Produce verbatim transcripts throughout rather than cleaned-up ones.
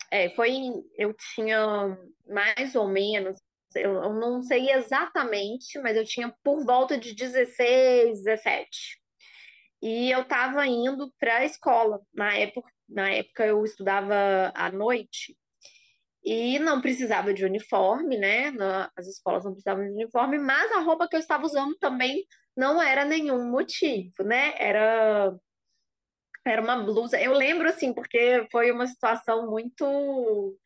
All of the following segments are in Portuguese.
É, foi, eu tinha mais ou menos, eu, eu não sei exatamente, mas eu tinha por volta de dezesseis, dezessete. E eu estava indo para a escola. Na época, na época eu estudava à noite e não precisava de uniforme, né? Na- As escolas não precisavam de uniforme, mas a roupa que eu estava usando também não era nenhum motivo, né? Era, era uma blusa. Eu lembro assim, porque foi uma situação muito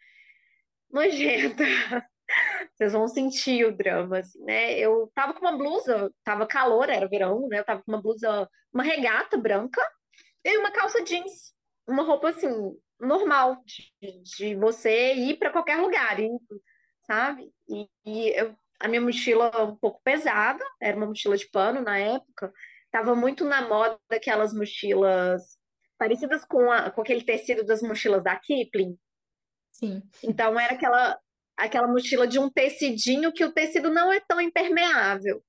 nojenta. Vocês vão sentir o drama, assim, né? Eu tava com uma blusa, tava calor, era verão, né? Eu tava com uma blusa, uma regata branca e uma calça jeans. Uma roupa, assim, normal, de, de você ir para qualquer lugar, e- sabe? E, e eu, a minha mochila um pouco pesada, era uma mochila de pano na época. Tava muito na moda aquelas mochilas parecidas com, a, com aquele tecido das mochilas da Kipling. Sim. Então era aquela aquela mochila de um tecidinho que o tecido não é tão impermeável.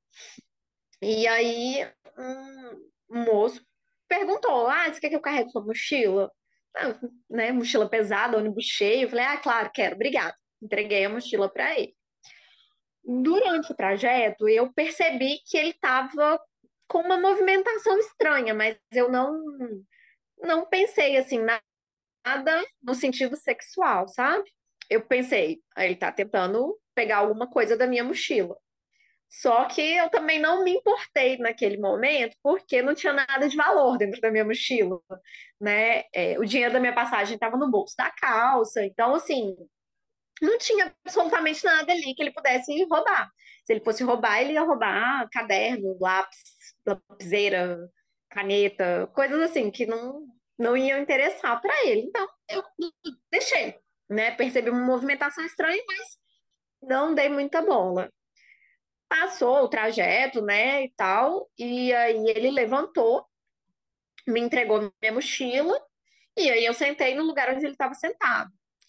E aí um, um moço perguntou: Ah, você quer que eu carregue sua mochila? Ah, né, mochila pesada, ônibus cheio. Eu falei: Ah, claro, quero, obrigada. Entreguei a mochila para ele. Durante o trajeto, eu percebi que ele estava com uma movimentação estranha, mas eu não não pensei assim nada no sentido sexual, sabe? Eu pensei, "Ah, ele tá tentando pegar alguma coisa da minha mochila. Só que eu também não me importei naquele momento, porque não tinha nada de valor dentro da minha mochila, né? É, o dinheiro da minha passagem estava no bolso da calça, então, assim, não tinha absolutamente nada ali que ele pudesse roubar. Se ele fosse roubar, ele ia roubar caderno, lápis, lapiseira, caneta, coisas assim que não, não iam interessar para ele. Então, eu deixei, né? Percebi uma movimentação estranha, mas não dei muita bola. Passou o trajeto, né, e tal, e aí ele levantou, me entregou minha mochila, e aí eu sentei no lugar onde ele estava sentado.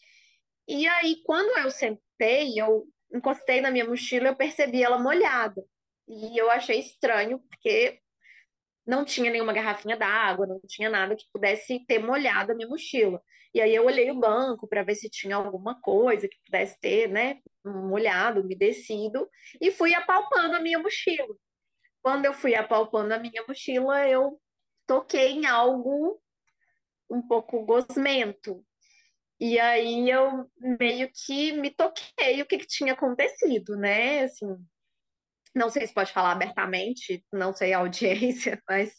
E aí, quando eu sentei, eu encostei na minha mochila, eu percebi ela molhada. E eu achei estranho, porque não tinha nenhuma garrafinha d'água, não tinha nada que pudesse ter molhado a minha mochila. E aí eu olhei o banco para ver se tinha alguma coisa que pudesse ter, né, molhado, umedecido, e fui apalpando a minha mochila. Quando eu fui apalpando a minha mochila, eu toquei em algo um pouco gosmento. E aí eu meio que me toquei o que, que tinha acontecido, né? Assim, não sei se pode falar abertamente, não sei a audiência, mas,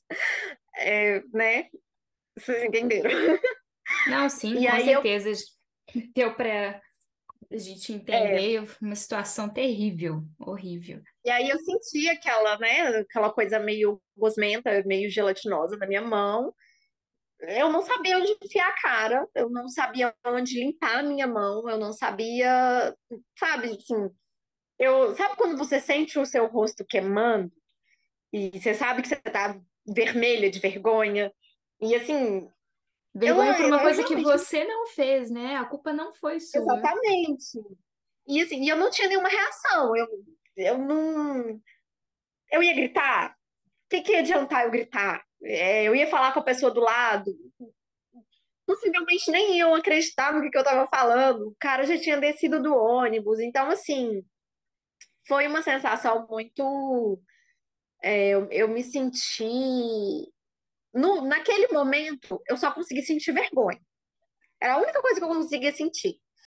é, né? Vocês entenderam. Não, sim, E com aí eu, certeza. Deu para a gente é, entender uma situação terrível, horrível. e aí eu senti aquela, né? Aquela coisa meio gosmenta, meio gelatinosa na minha mão. Eu não sabia onde enfiar a cara, eu não sabia onde limpar a minha mão, eu não sabia, sabe, assim, eu, sabe quando você sente o seu rosto queimando e você sabe que você tá vermelha de vergonha? E assim, eu não, Vergonha por uma eu coisa que realmente, você não fez, né? A culpa não foi sua. exatamente. E assim, e eu não tinha nenhuma reação, eu, eu não, eu ia gritar, o que que ia adiantar eu gritar? É, eu ia falar com a pessoa do lado, possivelmente nem eu acreditava no que, que eu estava falando. O cara já tinha descido do ônibus. Então, assim, foi uma sensação muito. é, eu, eu me senti. No, naquele momento, eu só consegui sentir vergonha. Era a única coisa que eu conseguia sentir.